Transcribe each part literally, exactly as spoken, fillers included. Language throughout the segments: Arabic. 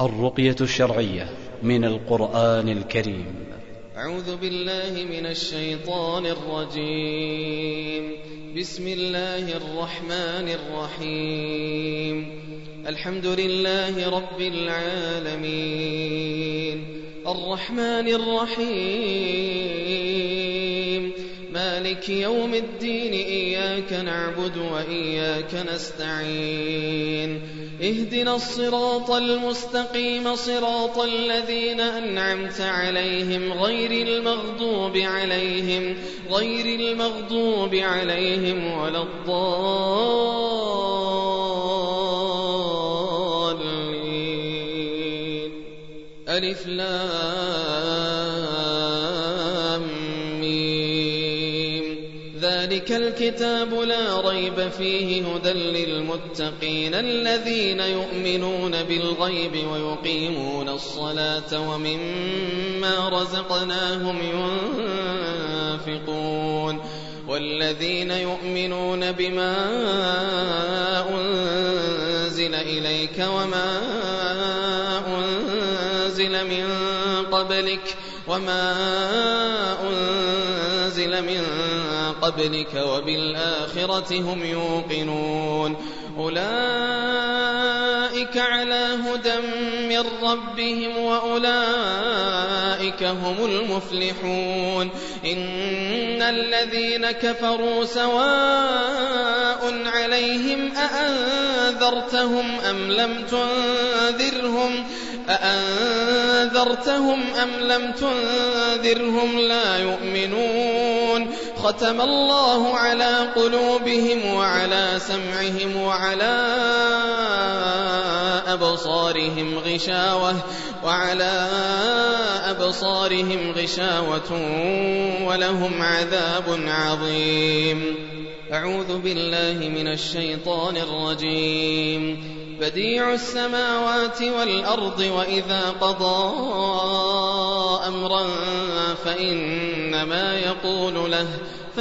الرقية الشرعية من القرآن الكريم. أعوذ بالله من الشيطان الرجيم. بسم الله الرحمن الرحيم. الحمد لله رب العالمين الرحمن الرحيم مالك يوم الدين. إياك نعبد وإياك نستعين. اهدنا الصراط المستقيم صراط الذين أنعمت عليهم غير المغضوب عليهم غير المغضوب عليهم ولا الضالين. ألف لام ميم. ذلك الكتاب لا ريب فيه هدى للمتقين الذين يؤمنون بالغيب ويقيمون الصلاة ومما رزقناهم ينفقون. والذين يؤمنون بما أنزل إليك وما أنزل من قبلك وما أنزل من قبلك وبالآخرة هم يوقنون. أولئك على هدى من ربهم وأولئك هم المفلحون. إن الذين كفروا سواء عليهم أأنذرتهم أم لم تنذرهم أأنذرتهم أم لم تنذرهم لا يؤمنون. ختم الله على قلوبهم وعلى سمعهم وعلى أبصارهم غشاوة وعلى أبصارهم غشاوة ولهم عذاب عظيم. أعوذ بالله من الشيطان الرجيم. بديع السماوات والأرض وإذا قضى أمرا فإنما يقول له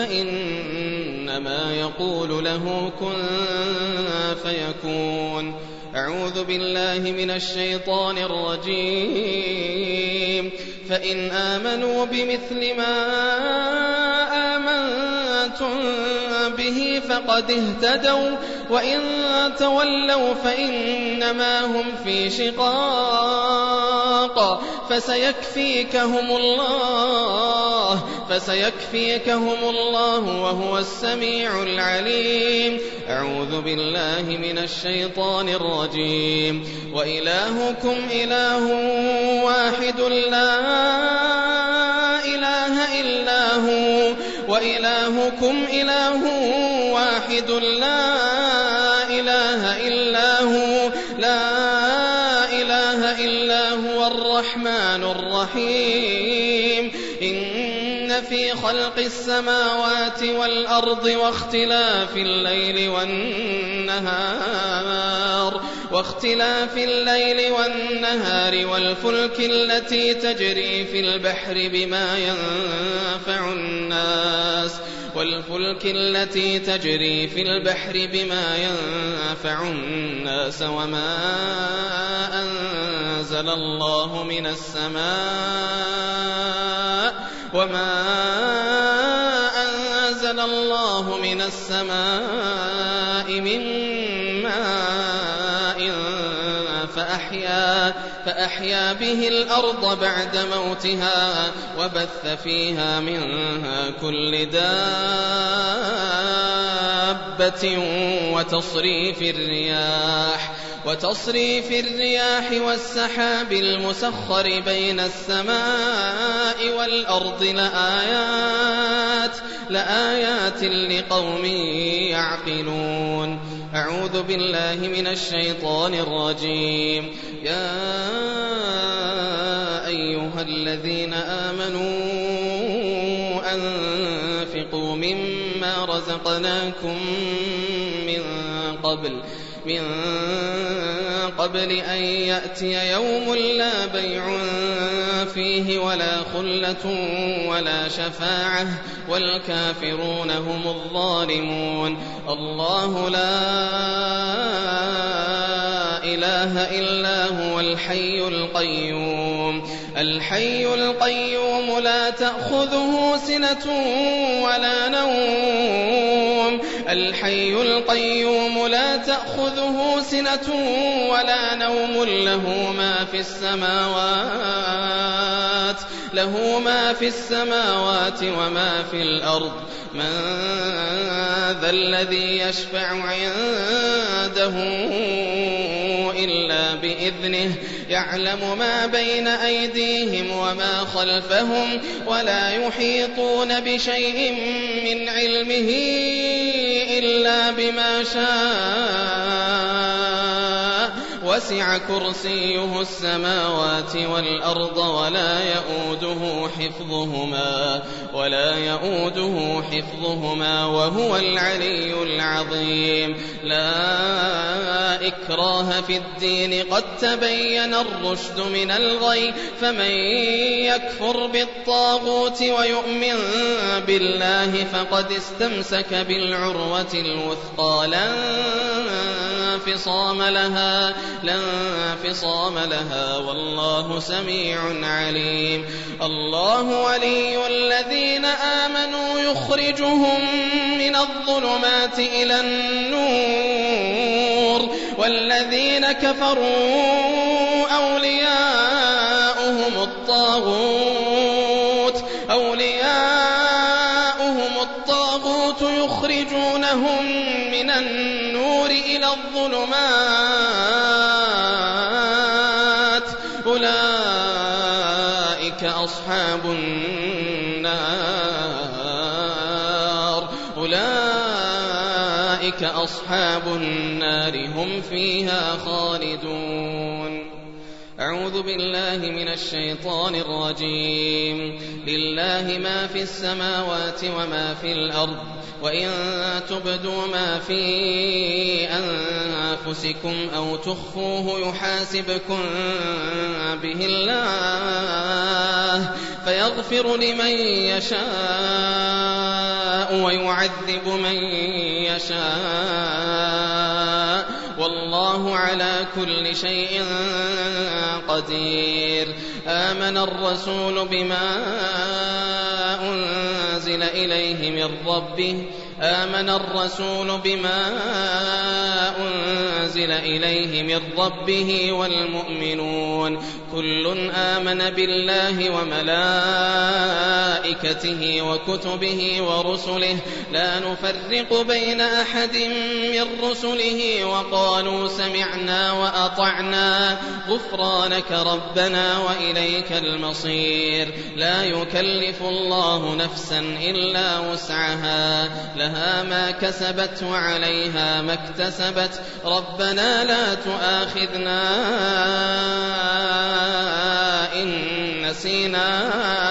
فإنما يقول له كن فيكون. أعوذ بالله من الشيطان الرجيم. فإن آمنوا بمثل ما آمنتم به فقد اهتدوا وإن تولوا فإنما هم في شقاق فسيكفيكهم الله فسيكفيكهم الله وهو السميع العليم. أعوذ بالله من الشيطان الرجيم. وإلهكم إله واحد لا إله إلا هو وإلهكم إله واحد لا إله إلا هو لا إله إلا هو الرحمن الرحيم. إن في خلق السماوات والأرض واختلاف الليل والنهار واختلاف الليل والنهار والفلك التي تجري في البحر بما ينفع الناس والفلك التي تجري في البحر بما ينفع الناس وما أنزل الله من السماء وما أنزل الله من السماء من ماء فأحيا فأحيا به الأرض بعد موتها وبث فيها منها كل دابة وتصريف الرياح وتصريف الرياح والسحاب المسخر بين السماء والأرض لآيات لآيات لقوم يعقلون. أعوذ بالله من الشيطان الرجيم. يا أيها الذين آمنوا أنفقوا مما رزقناكم من قبل من قبل أن يأتي يوم لا بيع فيه ولا خلة ولا شفاعة والكافرون هم الظالمون. الله لا إله إلا هو الحي القيوم الحي القيوم لا تأخذه سنة ولا نوم الحي القيوم لا تأخذه سنة ولا نوم له ما في السماوات له ما في السماوات وما في الأرض من ذا الذي يشفع عنده إلا بإذنه يعلم ما بين أيديهم وما خلفهم ولا يحيطون بشيء من علمه إلا بما شاء وسع كرسيه السماوات والأرض ولا يؤوده حفظهما ولا يؤوده حفظهما وهو العلي العظيم لا إكراه في الدين قد تبين الرشد من الغي فمن يكفر بالطاغوت ويؤمن بالله فقد استمسك بالعروة الوثقى لا انفصام لها لا انفصام لها والله سميع عليم الله ولي الذين آمنوا يخرجهم من الظلمات إلى النور والذين كفروا أولياؤهم الطاغوت أولياؤهم الطاغوت يخرجونهم من النور إلى الظلمات أولئك أصحاب النار أولئك أصحاب النار هم فيها خالدون أعوذ بالله من الشيطان الرجيم لله ما في السماوات وما في الأرض وإن تبدوا ما في أنفسكم أو تخفوه يحاسبكم به الله فيغفر لمن يشاء ويعذب من يشاء والله على كل شيء قدير آمن الرسول بما أنزل إليه من ربه آمن الرسول بما أنزل إليه من ربه والمؤمنون كل آمن بالله وملائكته وكتبه ورسله لا نفرق بين أحد من رسله وقالوا سمعنا وأطعنا غفرانك ربنا وإليك المصير لا يكلف الله نفسا إلا وسعها لها ما كسبت وعليها ما اكتسبت ربنا لا تؤاخذنا إن نسينا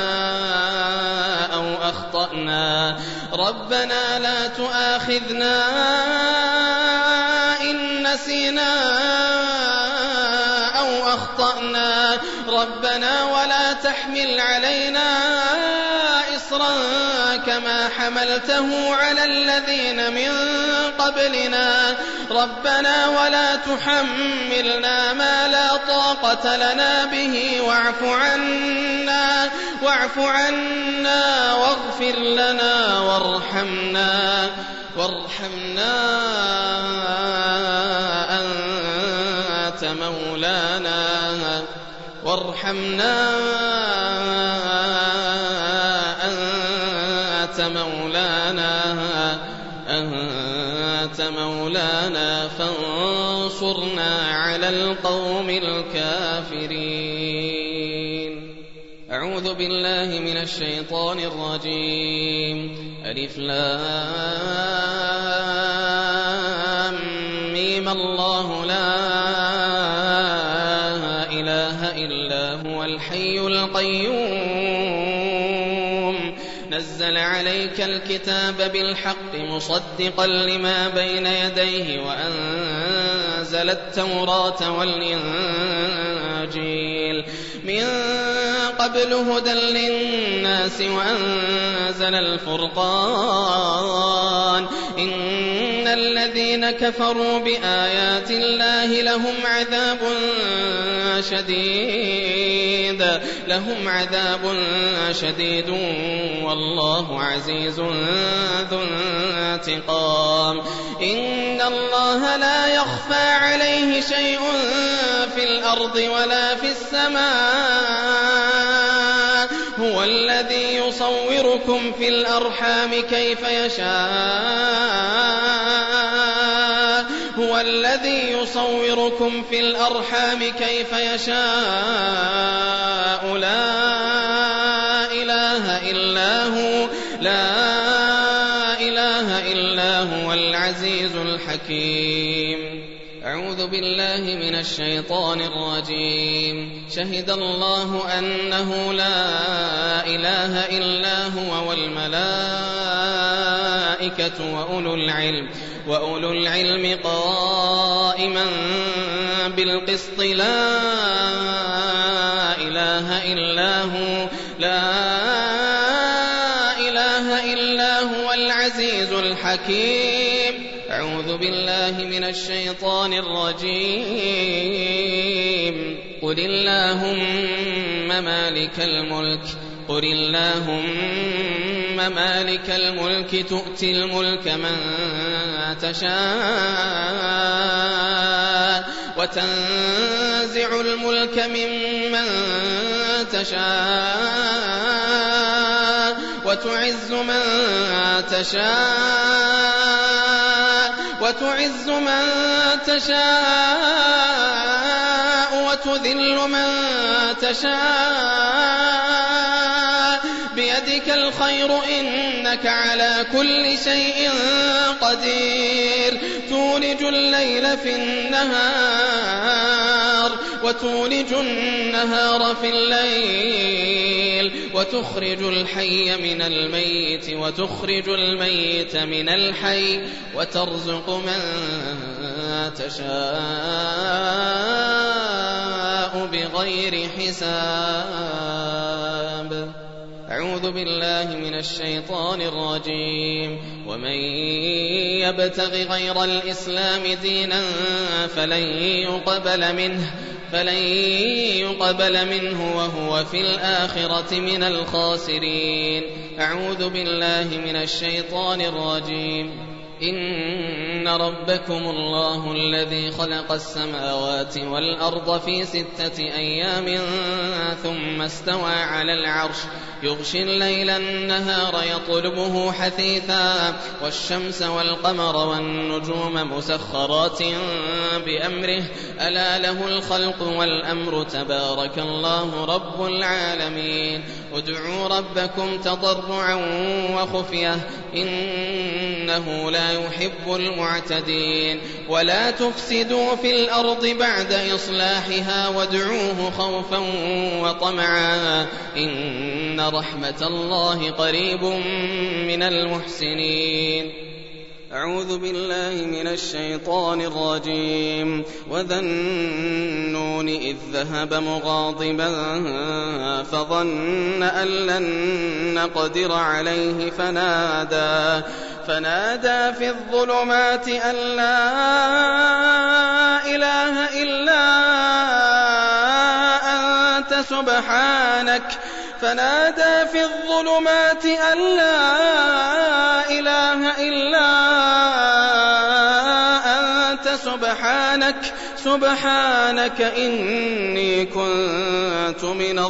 أو أخطأنا ربنا لا تؤاخذنا إن نسينا أو أخطأنا ربنا ولا تحمل علينا إصرا كما حملته على الذين من قبلنا ربنا ولا تحملنا ما لا طاقة لنا به واعف عنا واعف عنا واغفر لنا وارحمنا وارحمنا أنت مولانا وارحمنا أنت مولانا أنت مولانا فانصرنا على القوم الكافرين أعوذ بالله من الشيطان الرجيم ألف لام ميم الله لا إله إلا هو الحي القيوم نزل عليك الكتاب بالحق مصدقا لما بين يديه وأنزل التوراة والإنجيل من قبل هدى للناس وأنزل الفرقان إن الذين كفروا بآيات الله لهم عذاب شديد لهم عذاب شديد والله عزيز ذو انتقام. إن الله لا يخفى عليه شيء في الأرض ولا في السماء. هو الذي يصوركم في الأرحام كيف يشاء هو الذي يصوركم في الأرحام كيف يشاء لا إله إلا هو لا إله إلا هو العزيز الحكيم. أعوذ بالله من الشيطان الرجيم. شهد الله أنه لا إله إلا هو والملائكة وأولو العلم وأولو العلم قائما بالقسط لا إله إلا هو لا إله إلا هو العزيز الحكيم. أعوذ بالله من الشيطان الرجيم. قل اللهم مالك الملك قل اللهم مالك الملك تؤتي الملك من تشاء وتنزع الملك ممن تشاء وتعز من تشاء وتعز من تشاء وتذل من تشاء بيدك الخير إنك على كل شيء قدير. تولج الليل في النهار وتولج النهار في الليل وتخرج الحي من الميت وتخرج الميت من الحي وترزق من تشاء بغير حساب. أعوذ بالله من الشيطان الرجيم. ومن يبتغ غير الإسلام دينا فلن يقبل منه فلن يقبل منه وهو في الآخرة من الخاسرين. أعوذ بالله من الشيطان الرجيم. إن ربكم الله الذي خلق السماوات والأرض في ستة أيام ثم استوى على العرش يغشي الليل النهار يطلبه حثيثا والشمس والقمر والنجوم مسخرات بأمره ألا له الخلق والأمر تبارك الله رب العالمين. ادعوا ربكم تضرعا وخفية إنه لا يحب المعتدين. ولا تفسدوا في الأرض بعد إصلاحها وادعوه خوفا وطمعا إن رحمة الله قريب من المحسنين. أعوذ بالله من الشيطان الرجيم. وذا النون إذ ذهب مغاضبا فظن أن لن نقدر عليه فنادى فنادى في الظلمات أن لا إله إلا أنت سبحانك فنادى في الظلمات أن لا إله إلا أنت سبحانك سبحانك إني كنت من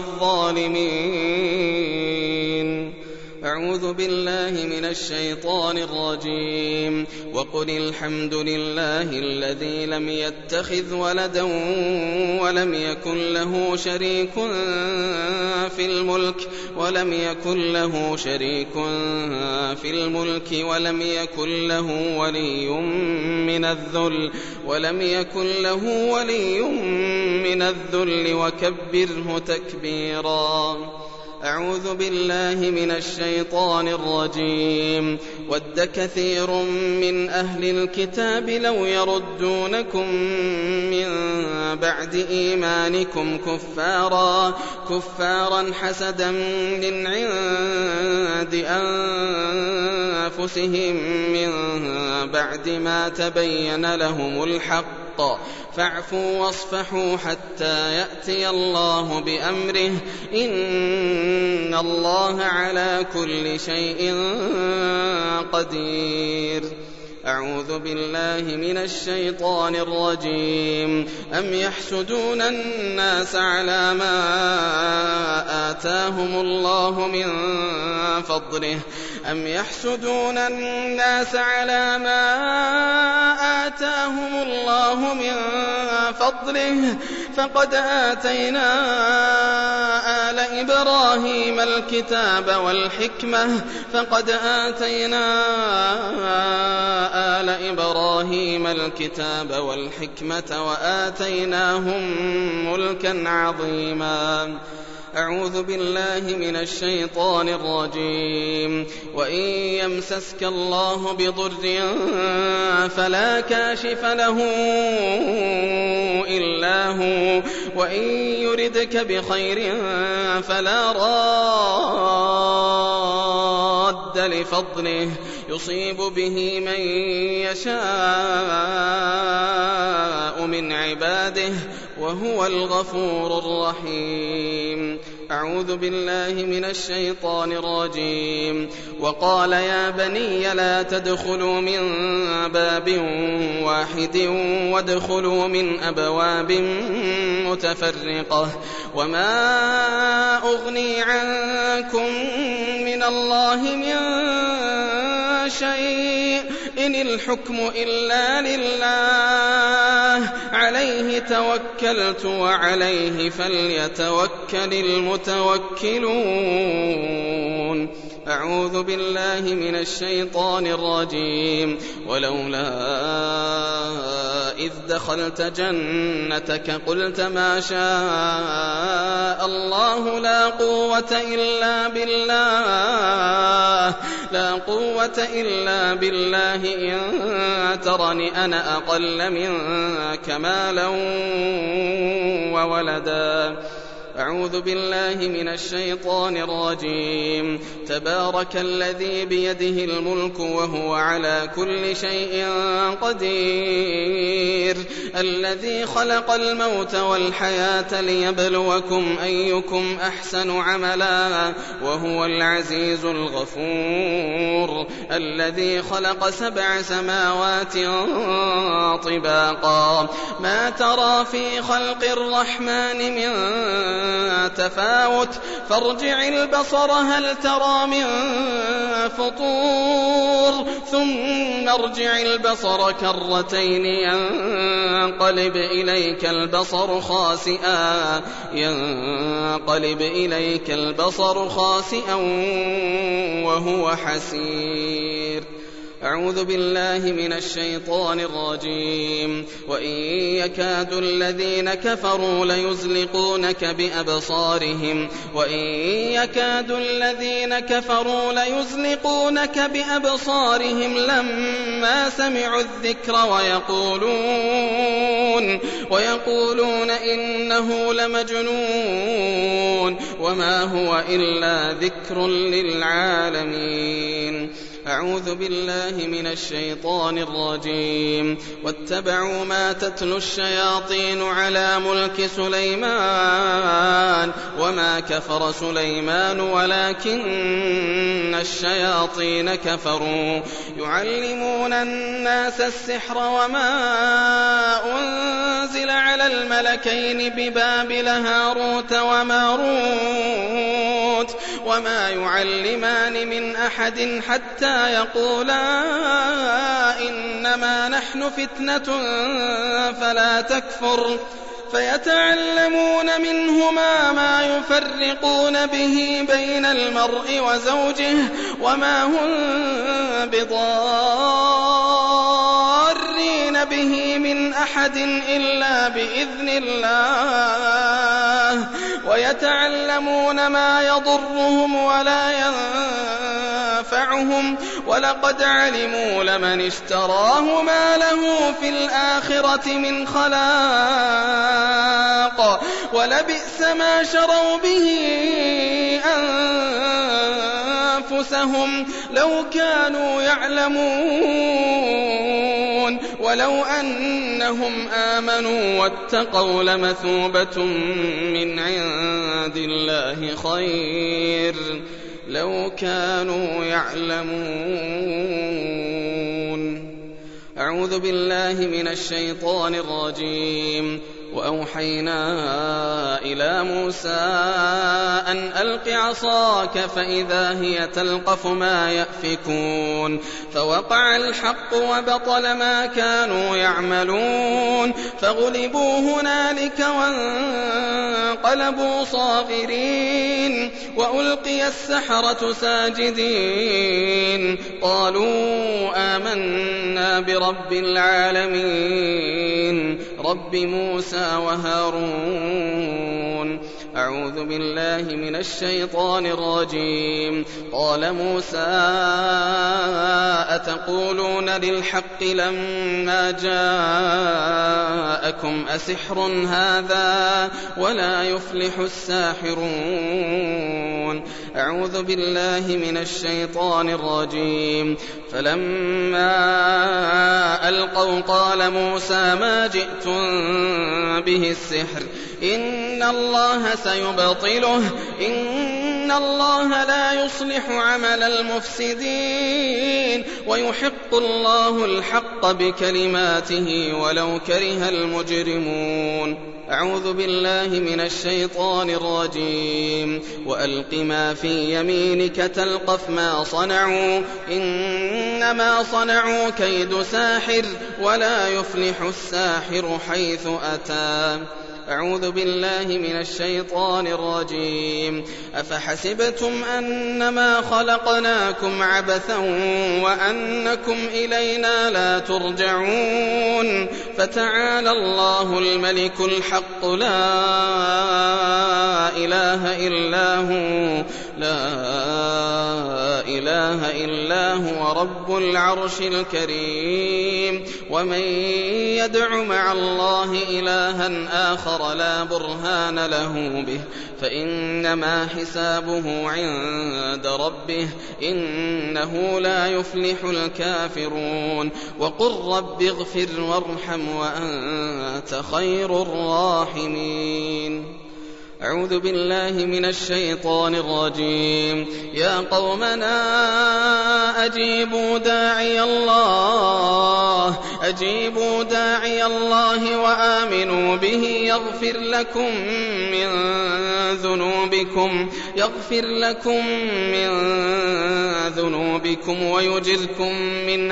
الظالمين. أعوذ بالله من الشيطان الرجيم. وقل الحمد لله الذي لم يتخذ ولدا ولم يكن له شريك في الملك ولم يكن له شريك في الملك ولم يكن له ولي من الذل ولم يكن له ولي من الذل وكبره تكبيرا. أعوذ بالله من الشيطان الرجيم. ود كثير من أهل الكتاب لو يردونكم من بعد إيمانكم كفارا كفارا حسدا من عند أنفسهم من بعد ما تبين لهم الحق فاعفوا واصفحوا حتى يأتي الله بأمره إن الله على كل شيء قدير. أعوذ بالله من الشيطان الرجيم. أم يحسدون الناس على ما آتاهم الله من فضله أم يحسدون الناس على ما آتاهم الله من فضله فقد آتينا آل إبراهيم الكتاب والحكمة فقد آتينا آل إبراهيم الكتاب والحكمة وآتيناهم ملكا عظيما. أعوذ بالله من الشيطان الرجيم. وإن يمسسك الله بضر فلا كاشف له إلا هو وإن يردك بخير فلا راد لفضله يصيب به من يشاء من عباده وهو الغفور الرحيم. أعوذ بالله من الشيطان الرجيم. وقال يا بني لا تدخلوا من باب واحد وادخلوا من أبواب متفرقة وما أغني عنكم من الله من شيء إن الحكم إلا لله عليه توكلت وعليه فليتوكل المتوكلون. أعوذ بالله من الشيطان الرجيم. ولولا إذ دخلت جنتك قلت ما شاء الله لا قوة إلا بالله لا قوة إلا بالله إن ترني أنا أقل منك مالا وولدا. أعوذ بالله من الشيطان الرجيم. تبارك الذي بيده الملك وهو على كل شيء قدير الذي خلق الموت والحياة ليبلوكم أيكم أحسن عملا وهو العزيز الغفور الذي خلق سبع سماوات طباقا ما ترى في خلق الرحمن من تفاوت فارجع البصر هل ترى من فطور ثم ارجع البصر كرتين ينقلب إليك البصر خاسئا ينقلب إليك البصر خاسئا وهو حسير. أعوذ بالله من الشيطان الرجيم. وإن يكاد الذين كفروا ليزلقونك بأبصارهم وإن يكاد الذين كفروا ليزلقونك بأبصارهم لما سمعوا الذكر ويقولون ويقولون إنه لمجنون وما هو إلا ذكر للعالمين. أعوذ بالله من الشيطان الرجيم. واتبعوا ما تتلو الشياطين على ملك سليمان وما كفر سليمان ولكن الشياطين كفروا يعلمون الناس السحر وما أنزل على الملكين ببابل هاروت وماروت وما يعلمان من أحد حتى يقولا إنما نحن فتنة فلا تكفر فيتعلمون منهما ما يفرقون به بين المرء وزوجه وما هم بضارين به من أحد إلا بإذن الله ويتعلمون ما يضرهم ولا ينفعهم ولقد علموا لمن اشتراه ما له في الآخرة من خلاق ولبئس ما شروا به أنفسهم لو كانوا يعلمون ولو أنهم آمنوا واتقوا لمثوبة من عند الله خير لو كانوا يعلمون. أعوذ بالله من الشيطان الرجيم. وأوحينا إلى موسى أن ألق عصاك فإذا هي تلقف ما يأفكون فوقع الحق وبطل ما كانوا يعملون فغلبوا هنالك وانقلبوا صاغرين وألقي السحرة ساجدين قالوا آمنا برب العالمين رب موسى وهارون. أعوذ بالله من الشيطان الرجيم. قال موسى أتقولون للحق لما جاءكم أسحر هذا ولا يفلح الساحرون. أعوذ بالله من الشيطان الرجيم. فلما ألقوا قال موسى ما جئتم به السحر إن الله سيبطله إن الله لا يصلح عمل المفسدين ويحق الله الحق بكلماته ولو كره المجرمون. أعوذ بالله من الشيطان الرجيم. وألق ما في يمينك تلقف ما صنعوا إنما صنعوا كيد ساحر ولا يفلح الساحر حيث أتى. أعوذ بالله من الشيطان الرجيم. أفحسبتم أنما خلقناكم عبثا وأنكم إلينا لا ترجعون فتعالى الله الملك الحق لا إله إلا هو لا إله إلا هو رب العرش الكريم. ومن يدع مع الله إلها آخر لا برهان له به فإنما حسابه عند ربه إنه لا يفلح الكافرون. وقل رب اغفر وارحم وأنت خير الراحمين. أعوذ بالله من الشيطان الرجيم. يا قومنا أجيبوا داعي الله أجيبوا داعي الله وآمنوا به يغفر لكم من ذنوبكم يغفر لكم من ذنوبكم ويجركم من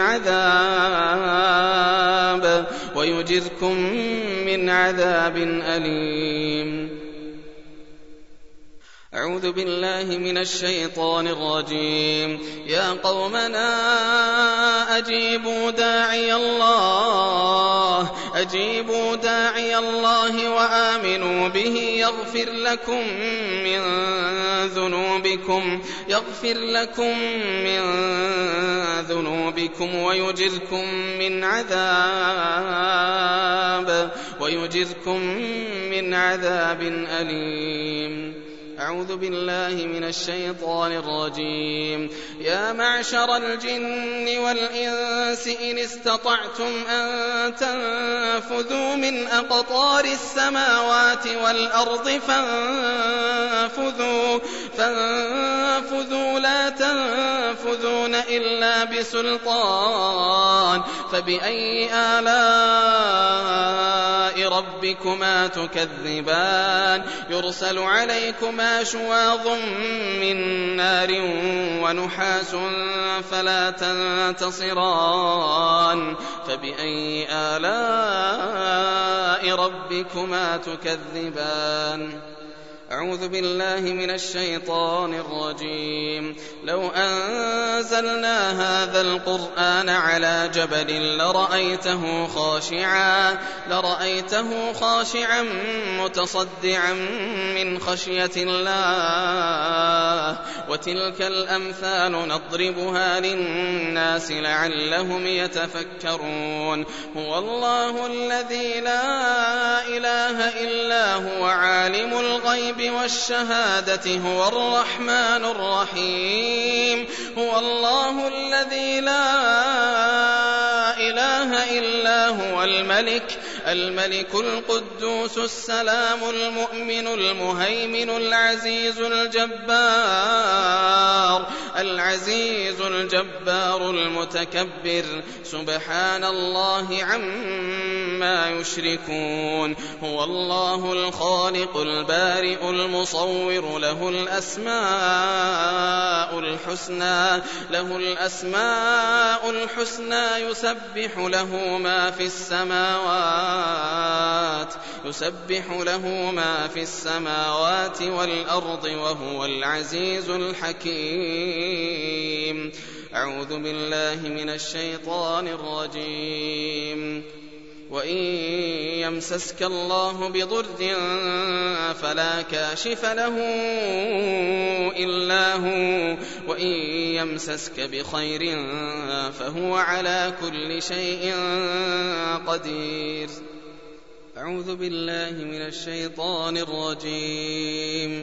عذاب ويجركم من عذاب أليم. أعوذ بالله من الشيطان الرجيم. يا قومنا أجيبوا داعي الله أجيبوا داعي الله وآمنوا به يغفر لكم من ذنوبكم يغفر لكم من ذنوبكم ويجركم من عذاب ويجركم من عذاب أليم. أعوذ بالله من الشيطان الرجيم. يا معشر الجن والإنس إن استطعتم أن تنفذوا من أقطار السماوات والأرض فانفذوا فانفذوا لا تنفذون إلا بسلطان فبأي آلاء ربكما تكذبان يرسل عليكما شواظ من نار ونحاس فلا تنتصران فبأي آلاء ربكما تكذبان. أعوذ بالله من الشيطان الرجيم. لو أنزلنا هذا القرآن على جبل لرأيته خاشعا لرأيته خاشعا متصدعا من خشية الله. وتلك الأمثال نضربها للناس لعلهم يتفكرون. هو الله الذي لا إله إلا هو عالم الغيب والشهادة هو الرحمن الرحيم. هو الله الذي لا إله إلا هو الملك الملك القدوس السلام المؤمن المهيمن العزيز الجبار العزيز الجبار المتكبر. سبحان الله عما يشركون. هو الله الخالق البارئ المصور له الأسماء الحسنى له الأسماء الحسنى يسبح له ما في السماوات يسبح له ما في السماوات والأرض وهو العزيز الحكيم. أعوذ بالله من الشيطان الرجيم. وإن يمسسك الله بضر فلا كاشف له إلا هو وإن يمسسك بخير فهو على كل شيء قدير. أعوذ بالله من الشيطان الرجيم.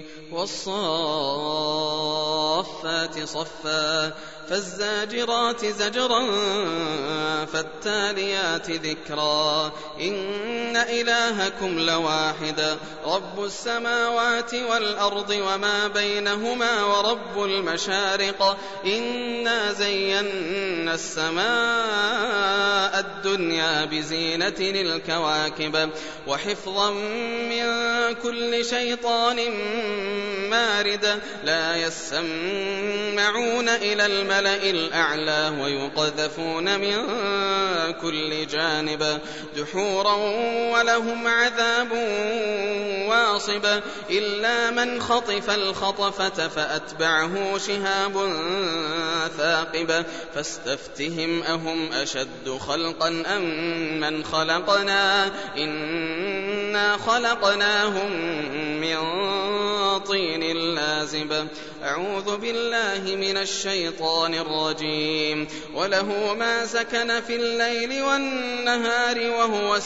والصافات صفا فالزاجرات زجرا فالتاليات ذكرا. إن إلهكم لواحد رب السماوات والأرض وما بينهما ورب المشارق. إنا زينا السماء الدنيا بزينة الكواكب وحفظا من كل شيطان مارد. لا يسمعون إلى الملأ الأعلى ويقذفون من كل جانب دحورا ولهم عذاب واصب. إلا من خطف الخطفة فأتبعه شهاب ثاقب. فاستفتهم أهم أشد خلقا أم من خلقنا إنا خلقناهم من طين لازب. أعوذ بالله من الشيطان الرجيم. وله ما سكن في الليل والنهار وهو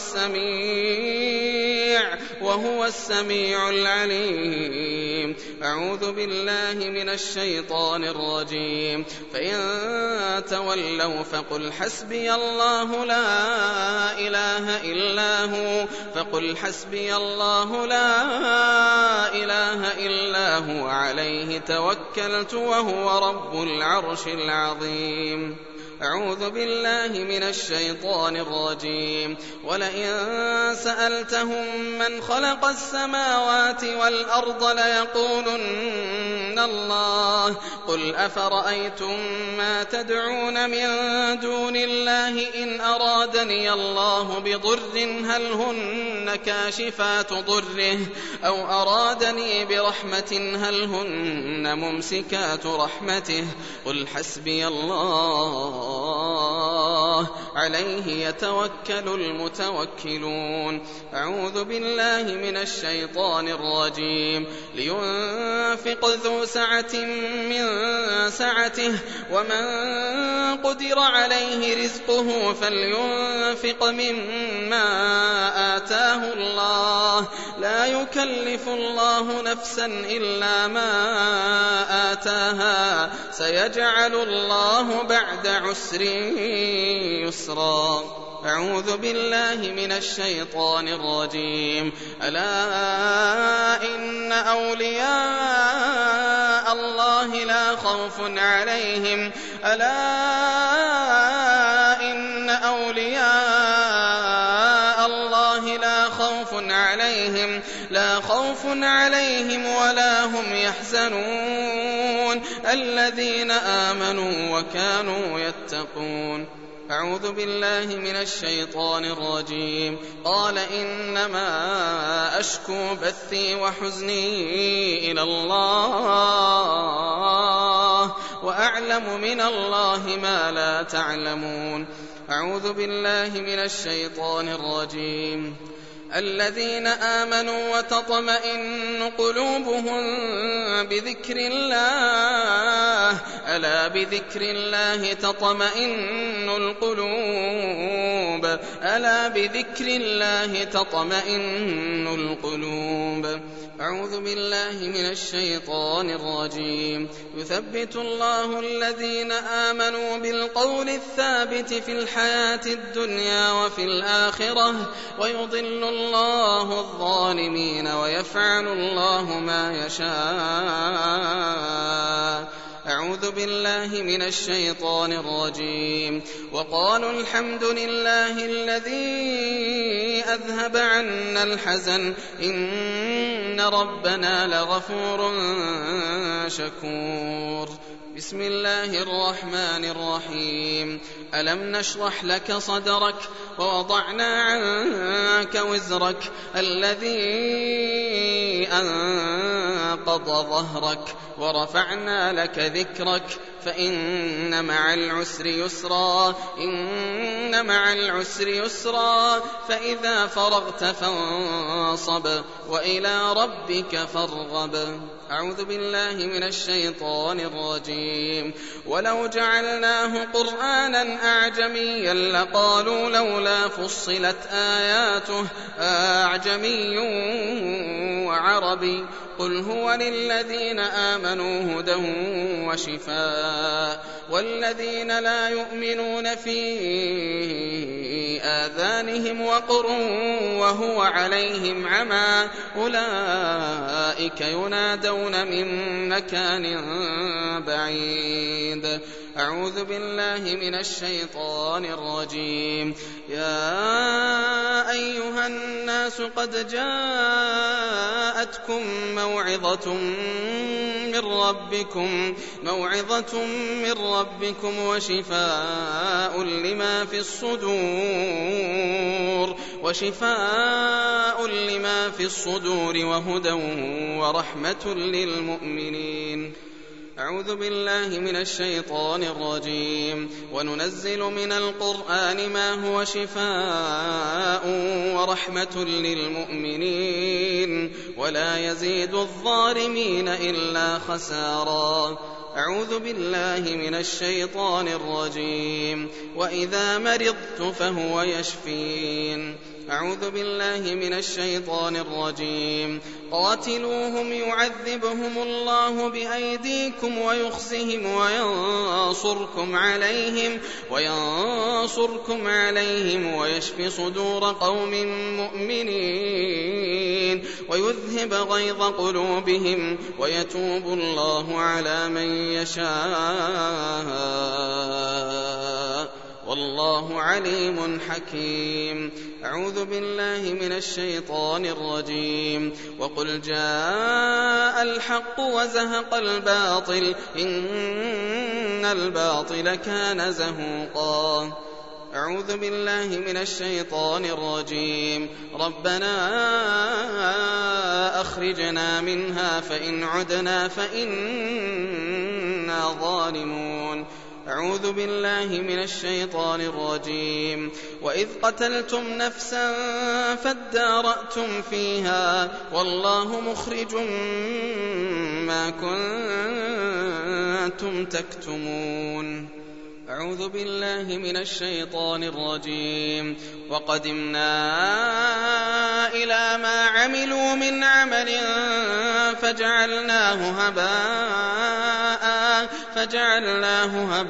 السميع وهو السميع العليم. أعوذ بالله من الشيطان الرجيم. فإن تولوا فقل حسبي الله لا إله إلا هو فقل حسبي الله لا إله إلا هو عليه توكلت وهو رب العرش العظيم. أعوذ بالله من الشيطان الرجيم. ولئن سألتهم من خلق السماوات والأرض ليقولن الله. قل أفرأيتم ما تدعون من دون الله إن أرادني الله بضر هل هن كاشفات ضره أو أرادني برحمة هل هن ممسكات رحمته. قل حسبي الله عليه يتوكل المتوكلون. أعوذ بالله من الشيطان الرجيم. لينفق ذو سعة من سعته ومن قدر عليه رزقه فلينفق مما آتاه الله. لا يكلف الله نفسا إلا ما آتاها. سيجعل الله بعد عسر يسرا. أعوذ بالله من الشيطان الرجيم. ألا إن أولياء الله لا خوف عليهم ألا إن أولياء الله لا خوف عليهم لا خوف عليهم ولا هم يحزنون الذين آمنوا وكانوا يتقون. أعوذ بالله من الشيطان الرجيم قال إنما أشكو بثي وحزني إلى الله وأعلم من الله ما لا تعلمون أعوذ بالله من الشيطان الرجيم الذين آمنوا وتطمئن قلوبهم بذكر الله ألا بذكر الله تطمئن القلوب ألا بذكر الله تطمئن القلوب أعوذ بالله من الشيطان الرجيم يثبت الله الذين آمنوا بالقول الثابت في الحياة الدنيا وفي الآخرة ويضل الله الظالمين ويفعل الله ما يشاء أعوذ بالله من الشيطان الرجيم وقالوا الحمد لله الذي أذهب عنا الحزن إن ربنا لغفور شكور بسم الله الرحمن الرحيم ألم نشرح لك صدرك ووضعنا عنك وزرك الذي أنقض ظهرك ورفعنا لك ذكرك فإن مع العسر يسرا إن مع العسر يسرا فإذا فرغت فانصب وإلى ربك فارغب أعوذ بالله من الشيطان الرجيم ولو جعلناه قرآنا أعجميا لقالوا لولا فصلت آياته أعجمي وعربي قل هو للذين آمنوا هدى وشفاء والذين لا يؤمنون في آذانهم وقر وهو عليهم عمى أولئك ينادون من مكان بعيد أعوذ بالله من الشيطان الرجيم يا أيها الناس قد جاءتكم موعظة من ربكم موعظة من ربكم وشفاء لما في الصدور وشفاء لما في الصدور وهدى ورحمة للمؤمنين أعوذ بالله من الشيطان الرجيم وننزل من القرآن ما هو شفاء ورحمة للمؤمنين ولا يزيد الظالمين إلا خسارا أعوذ بالله من الشيطان الرجيم وإذا مرضت فهو يشفين أعوذ بالله من الشيطان الرجيم قاتلوهم يعذبهم الله بأيديكم ويخزهم وينصركم عليهم وينصركم عليهم ويشفي صدور قوم مؤمنين ويذهب غيظ قلوبهم ويتوب الله على من يشاء والله عليم حكيم أعوذ بالله من الشيطان الرجيم وقل جاء الحق وزهق الباطل إن الباطل كان زهوقا أعوذ بالله من الشيطان الرجيم ربنا أخرجنا منها فإن عدنا فإنا ظالمون أعوذ بالله من الشيطان الرجيم وإذ قتلتم نفسا فادارأتم فيها والله مخرج ما كنتم تكتمون أعوذ بالله من الشيطان الرجيم وقدمنا إلى ما عملوا من عمل فجعلناه هباء فجعلناه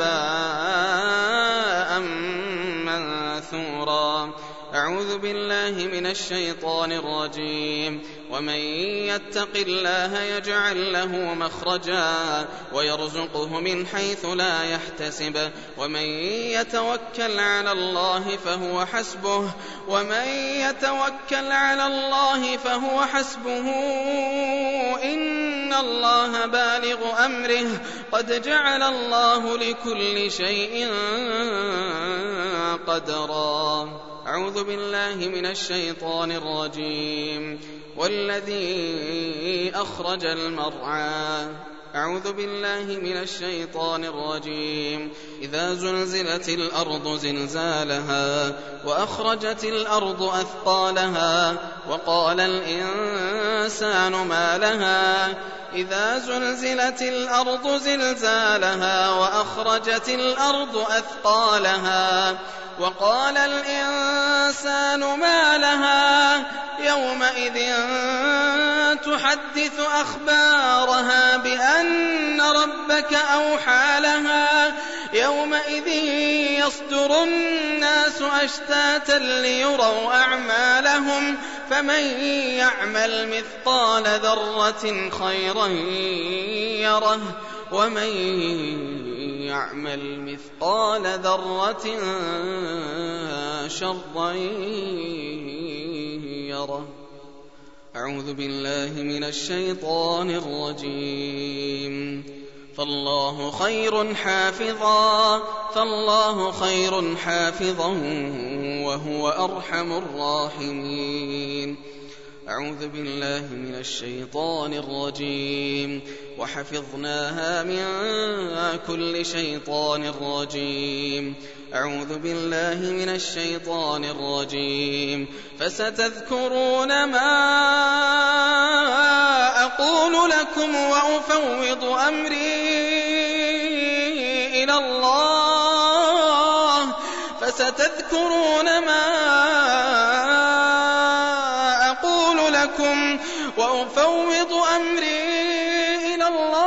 هباء منثورا أعوذ بالله من الشيطان الرجيم ومن يتق الله يجعل له مخرجا ويرزقه من حيث لا يحتسب ومن يتوكل على الله فهو حسبه ومن يتوكل على الله فهو حسبه إن الله بالغ أمره قد جعل الله لكل شيء قدرا. أعوذ بالله من الشيطان الرجيم. والذي أخرج المرعى. أعوذ بالله من الشيطان الرجيم. إذا زلزلت الأرض زلزالها وأخرجت الأرض أثقالها وقال الإنسان ما لها. إذا زلزلت الأرض زلزالها وأخرجت الأرض أثقالها وقال الإنسان ما لها. يومئذ تحدث أخبارها بأن ربك أوحى لها. يومئذ يصدر الناس أشتاتا ليروا أعمالهم فمن يعمل مثقال ذرة خيرا يره ومن يعمل مثقال ذرة شرا يره. أعوذ بالله من الشيطان الرجيم. فالله خير حافظا فالله خير حافظا وهو أرحم الراحمين. أعوذ بالله من الشيطان الرجيم. وحفظناها من كل شيطان رجيم. أعوذ بالله من الشيطان الرجيم. فستذكرون ما أقول لكم وأفوض أمري إلى الله. فستذكرون ما أقول لكم وأفوض أمري إلى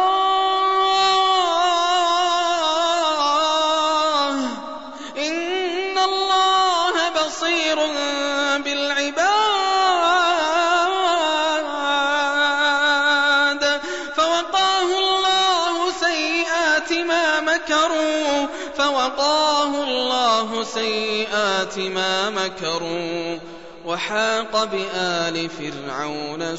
الله إن الله بصير بالعباد. فوقاه الله سيئات ما مكروا فوقاه الله سيئات ما مكروا وحاق بآل فرعون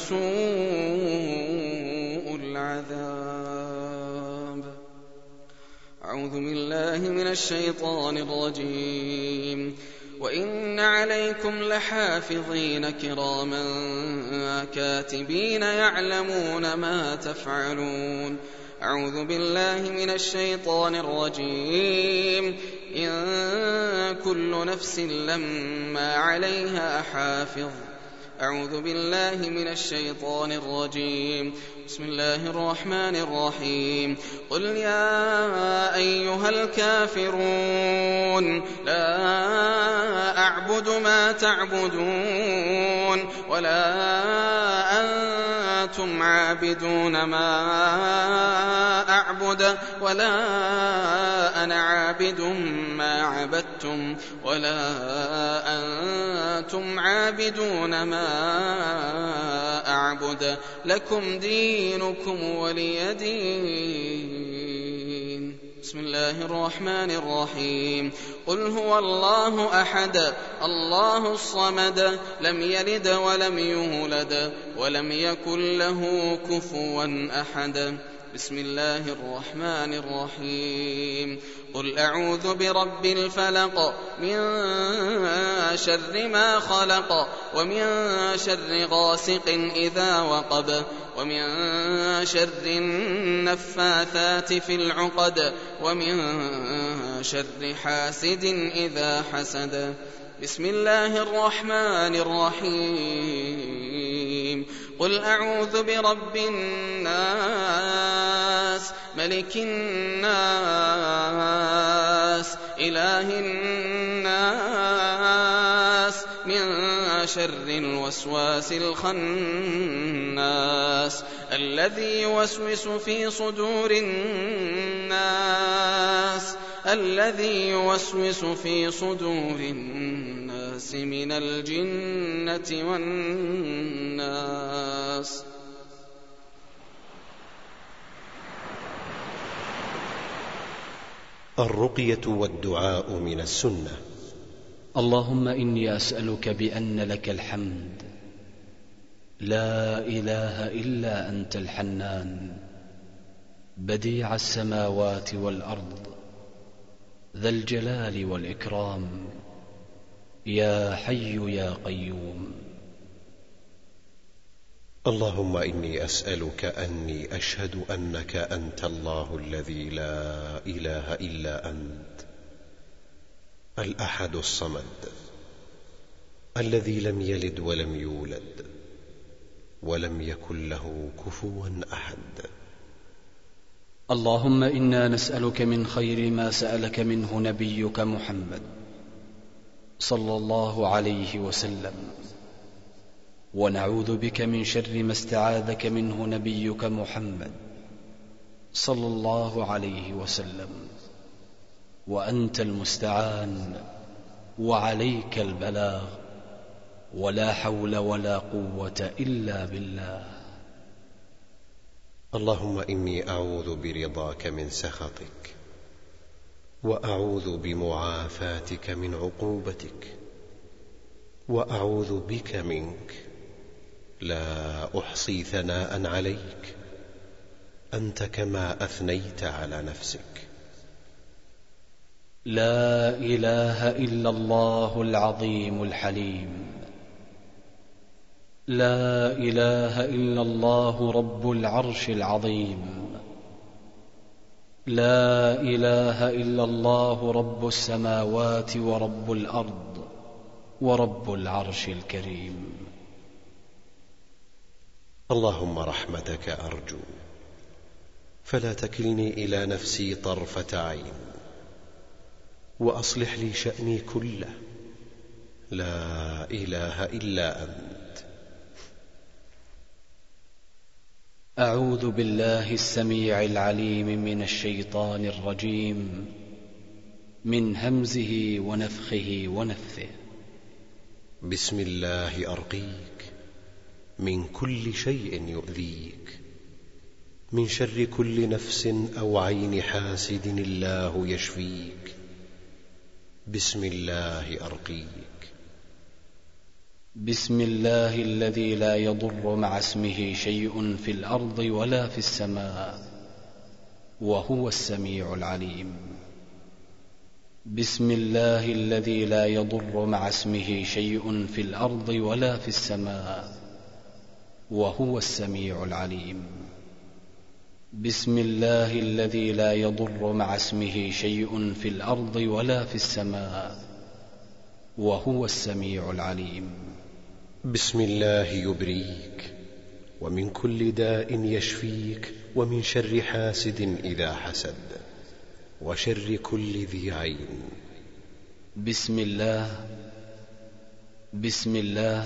سوء العذاب. أعوذ بالله من الشيطان الرجيم. وإن عليكم لحافظين كراما كاتبين يعلمون ما تفعلون. أعوذ بالله من الشيطان الرجيم. إن كل نفس لما عليها حافظ. أعوذ بالله من الشيطان الرجيم. بسم الله الرحمن الرحيم. قل يا أيها الكافرون لا أعبد ما تعبدون ولا أنتم عابدون ما أعبد ولا أنا عابد ما عبدتم ولا أنتم عابدون ما أعبد لكم دينكم ولي دين. بسم الله الرحمن الرحيم. قل هو الله أحد الله الصمد لم يلد ولم يولد ولم يكن له كفوا أحد. بسم الله الرحمن الرحيم. قل أعوذ برب الفلق من شر ما خلق ومن شر غاسق إذا وقب ومن شر النفاثات في العقد ومن شر حاسد إذا حسد. بسم الله الرحمن الرحيم. قل أعوذ برب الناس ملك الناس إله الناس من شر الوسواس الخناس الذي يوسوس في صدور الناس الذي يوسوس في صدور الناس من الجنة والناس. الرقية والدعاء من السنة. اللهم إني أسألك بأن لك الحمد لا إله إلا أنت الحنان بديع السماوات والأرض ذا الجلال والإكرام يا حي يا قيوم. اللهم إني أسألك أني أشهد أنك أنت الله الذي لا إله إلا أنت الأحد الصمد الذي لم يلد ولم يولد ولم يكن له كفوا أحد. اللهم إنا نسألك من خير ما سألك منه نبيك محمد صلى الله عليه وسلم، ونعوذ بك من شر ما استعاذك منه نبيك محمد صلى الله عليه وسلم، وأنت المستعان وعليك البلاغ ولا حول ولا قوة إلا بالله. اللهم إني أعوذ برضاك من سخطك وأعوذ بمعافاتك من عقوبتك وأعوذ بك منك لا أحصي ثناء عليك أنت كما أثنيت على نفسك. لا إله إلا الله العظيم الحليم، لا إله إلا الله رب العرش العظيم، لا إله إلا الله رب السماوات ورب الأرض ورب العرش الكريم. اللهم رحمتك أرجو فلا تكلني إلى نفسي طرفة عين، وأصلح لي شأني كله، لا إله إلا أنت. أعوذ بالله السميع العليم من الشيطان الرجيم، من همزه ونفخه ونفثه. بسم الله أرقيك من كل شيء يؤذيك، من شر كل نفس أو عين حاسد الله يشفيك. بسم الله أرقيك. بسم الله الذي لا يضر مع اسمه شيء في الأرض ولا في السماء وهو السميع العليم. بسم الله الذي لا يضر مع اسمه شيء في الأرض ولا في السماء وهو السميع العليم. بسم الله الذي لا يضر مع اسمه شيء في الأرض ولا في السماء وهو السميع العليم. بسم الله يبريك ومن كل داء يشفيك، ومن شر حاسد إذا حسد، وشر كل ذي عين. بسم الله بسم الله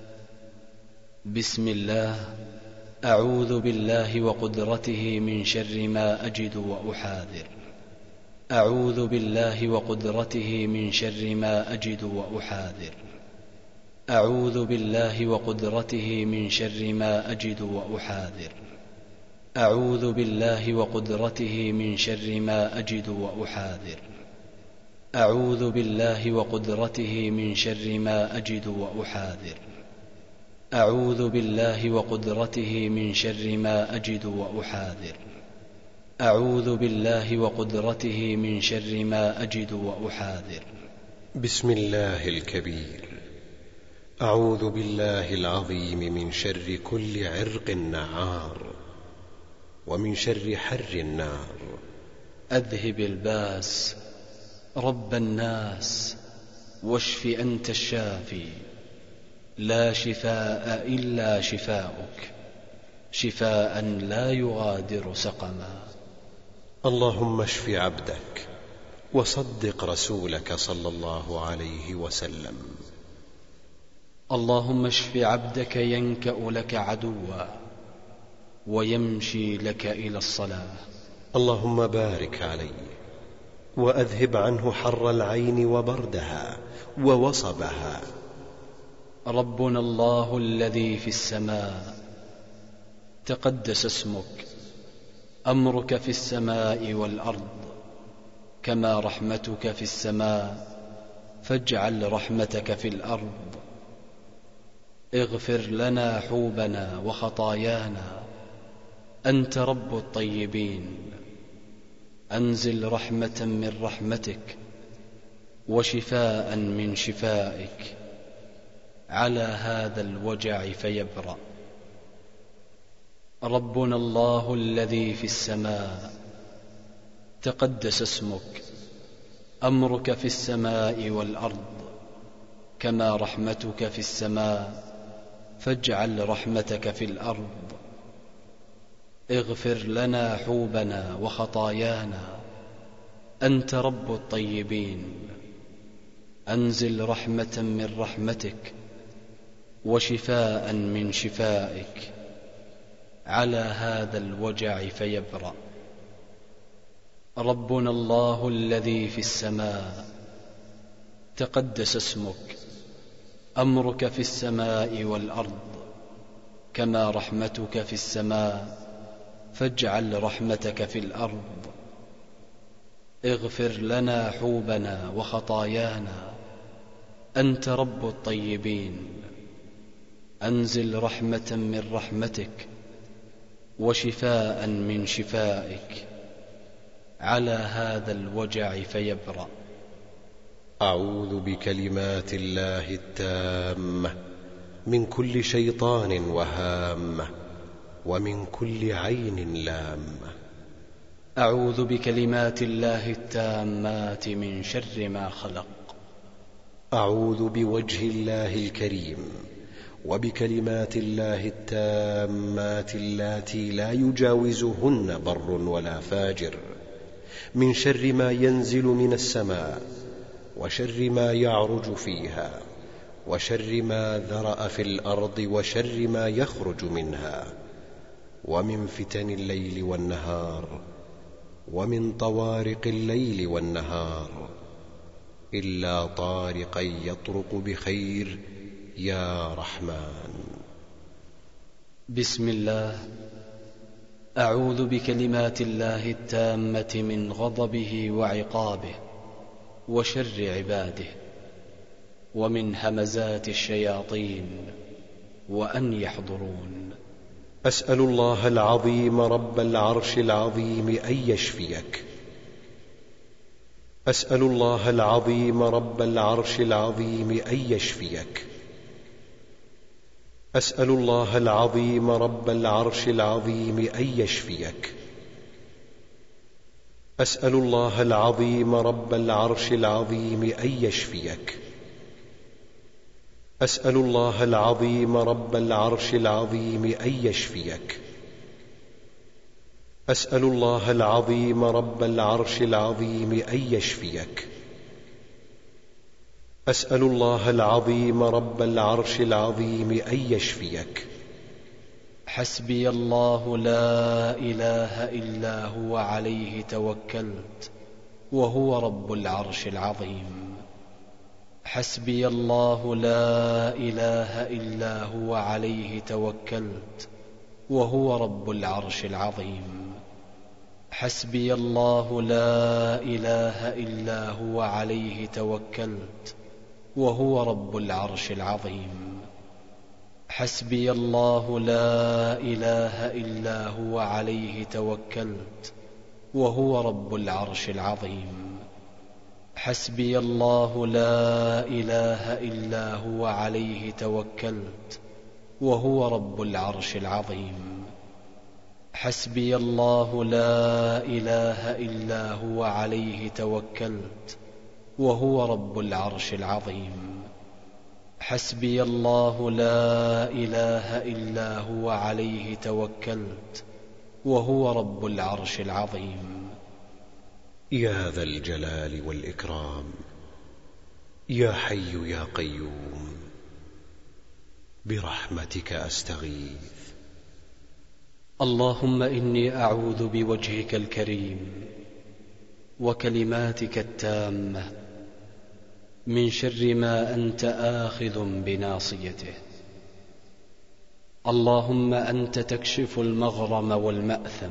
بسم الله أعوذ بالله وقدرته من شر ما أجد وأحاذر. أعوذ بالله وقدرته من شر ما أجد وأحاذر. أعوذ بالله وقدرته من شر ما أجد وأحاذر. أعوذ بالله وقدرته من شر ما أجد وأحاذر. أعوذ بالله وقدرته من شر ما أجد وأحاذر. أعوذ بالله وقدرته من شر ما أجد وأحاذر. أعوذ بالله وقدرته من شر ما أجد وأحاذر. بسم الله الكبير. أعوذ بالله العظيم من شر كل عرق نعار، ومن شر حر النار. أذهب الباس رب الناس واشف أنت الشافي، لا شفاء إلا شفاؤك، شفاء لا يغادر سقما. اللهم اشف عبدك وصدق رسولك صلى الله عليه وسلم. اللهم اشف عبدك ينكأ لك عدوا ويمشي لك إلى الصلاة. اللهم بارك عليه وأذهب عنه حر العين وبردها ووصبها. ربنا الله الذي في السماء، تقدس اسمك، أمرك في السماء والأرض، كما رحمتك في السماء، فاجعل رحمتك في الأرض. اغفر لنا حوبنا وخطايانا، أنت رب الطيبين. أنزل رحمة من رحمتك وشفاء من شفائك على هذا الوجع فيبرأ. ربنا الله الذي في السماء، تقدس اسمك، أمرك في السماء والأرض كما رحمتك في السماء، فاجعل رحمتك في الأرض. اغفر لنا حوبنا وخطايانا، أنت رب الطيبين. أنزل رحمة من رحمتك وشفاء من شفائك على هذا الوجع فيبرأ. ربنا الله الذي في السماء، تقدس اسمك، أمرك في السماء والأرض كما رحمتك في السماء، فاجعل رحمتك في الأرض. اغفر لنا حوبنا وخطايانا، أنت رب الطيبين. أنزل رحمة من رحمتك وشفاء من شفائك على هذا الوجع فيبرأ. أعوذ بكلمات الله التامة من كل شيطان وهامة ومن كل عين لامة. أعوذ بكلمات الله التامات من شر ما خلق. أعوذ بوجه الله الكريم وبكلمات الله التامات اللاتي لا يجاوزهن بر ولا فاجر، من شر ما ينزل من السماء، وشر ما يعرج فيها، وشر ما ذرأ في الأرض، وشر ما يخرج منها، ومن فتن الليل والنهار، ومن طوارق الليل والنهار، إلا طارقا يطرق بخير يا رحمن. بسم الله. أعوذ بكلمات الله التامة من غضبه وعقابه وشر عباده، ومن همزات الشياطين، وأن يحضرون. أسأل الله العظيم رب العرش العظيم أن يشفيك. أسأل الله العظيم رب العرش العظيم أن يشفيك. أسأل الله العظيم رب العرش العظيم أن يشفيك. أسأل الله العظيم رب العرش العظيم أن يشفيك. أسأل الله العظيم رب العرش العظيم أن يشفيك. أسأل الله العظيم رب العرش العظيم أن يشفيك. أسأل الله العظيم رب العرش العظيم أن يشفيك. حسبي الله لا إله إلا هو عليه توكلت وهو رب العرش العظيم. حسبي الله لا إله إلا هو عليه توكلت وهو رب العرش العظيم. حسبي الله لا إله إلا هو عليه توكلت وهو رب العرش العظيم. حسبي الله لا إله إلا هو عليه توكلت وهو رب العرش العظيم. حسبي الله لا إله إلا هو عليه توكلت وهو رب العرش العظيم. حسبي الله لا إله إلا هو عليه توكلت وهو رب العرش العظيم. حسبي الله لا إله إلا هو عليه توكلت وهو رب العرش العظيم. يا ذا الجلال والإكرام، يا حي يا قيوم، برحمتك أستغيث. اللهم إني أعوذ بوجهك الكريم وكلماتك التامة من شر ما أنت آخذ بناصيته. اللهم أنت تكشف المغرم والمأثم.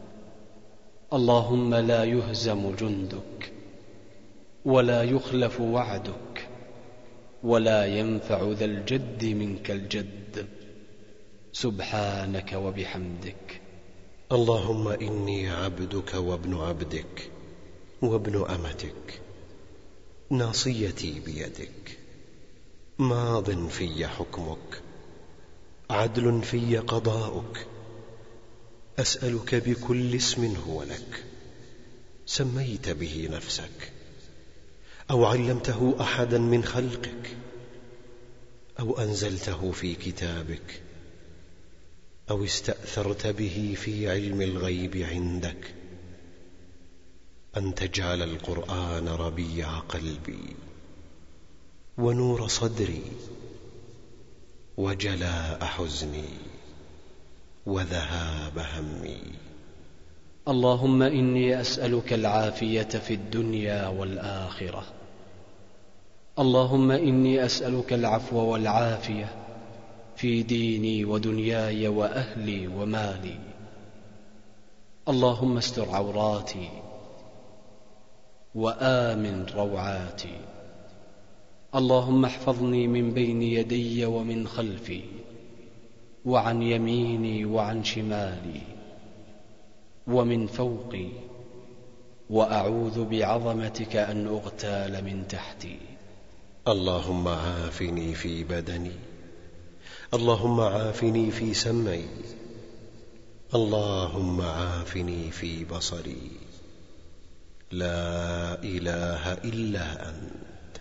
اللهم لا يهزم جندك ولا يخلف وعدك. ولا ينفع ذا الجد منك الجد، سبحانك وبحمدك. اللهم إني عبدك وابن عبدك وابن أمتك، ناصيتي بيدك، ماض في حكمك، عدل في قضاؤك. أسألك بكل اسم هو لك، سميت به نفسك أو علمته أحدا من خلقك أو أنزلته في كتابك أو استأثرت به في علم الغيب عندك، أن تجعل القرآن ربيع قلبي ونور صدري وجلاء حزني وذهاب همي. اللهم إني أسألك العافية في الدنيا والآخرة. اللهم إني أسألك العفو والعافية في ديني ودنياي وأهلي ومالي. اللهم استر عوراتي وآمن روعاتي. اللهم احفظني من بين يدي ومن خلفي وعن يميني وعن شمالي ومن فوقي، وأعوذ بعظمتك أن أغتال من تحتي. اللهم عافني في بدني، اللهم عافني في سمعي، اللهم عافني في بصري. لا إله إلا أنت.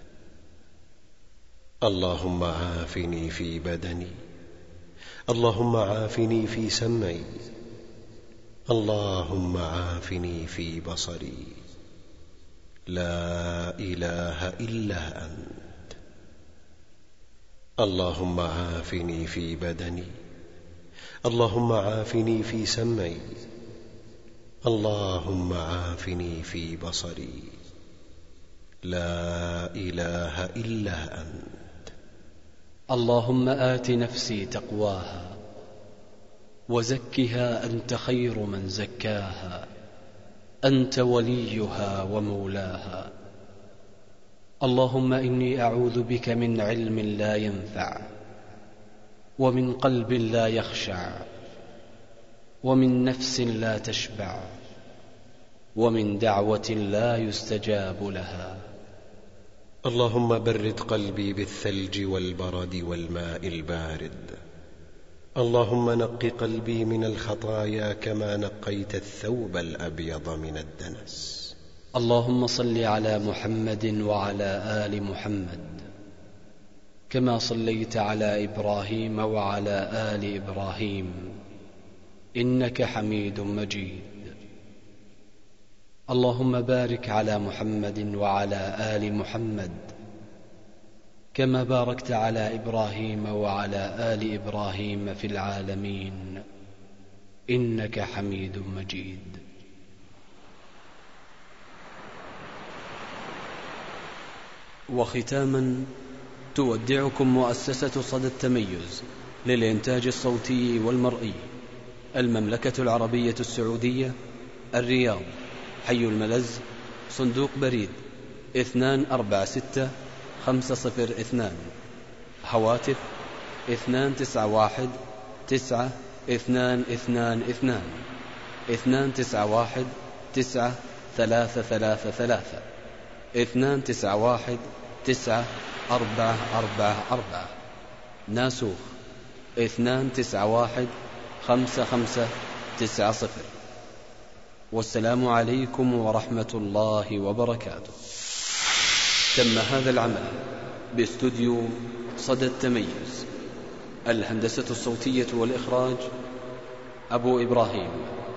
اللهم عافني في بدني، اللهم عافني في سمعي، اللهم عافني في بصري. لا إله إلا أنت. اللهم عافني في بدني، اللهم عافني في سمعي، اللهم عافني في بصري. لا إله إلا أنت. اللهم آت نفسي تقواها وزكها أنت خير من زكاها، أنت وليها ومولاها. اللهم إني أعوذ بك من علم لا ينفع، ومن قلب لا يخشع، ومن نفس لا تشبع، ومن دعوة لا يستجاب لها. اللهم برد قلبي بالثلج والبرد والماء البارد. اللهم نق قلبي من الخطايا كما نقيت الثوب الأبيض من الدنس. اللهم صل على محمد وعلى آل محمد كما صليت على إبراهيم وعلى آل إبراهيم إنك حميد مجيد. اللهم بارك على محمد وعلى آل محمد كما باركت على إبراهيم وعلى آل إبراهيم في العالمين إنك حميد مجيد. وختاما، تودعكم مؤسسة صدى التميز للإنتاج الصوتي والمرئي، المملكة العربية السعودية، الرياض، حي الملز، صندوق بريد اثنان أربعة ستة خمسة صفر اثنان، هواتف اثنان تسعة واحد تسعة اثنان اثنان اثنان اثنان تسعة واحد تسعة ثلاثة ثلاثة ثلاثة اثنان تسعة واحد تسعة أربعة أربعة أربعة، ناسوخ اثنان تسعة واحد خمسة خمسة تسعة صفر. والسلام عليكم ورحمة الله وبركاته. تم هذا العمل باستوديو صدى التميز. الهندسة الصوتية والإخراج أبو إبراهيم.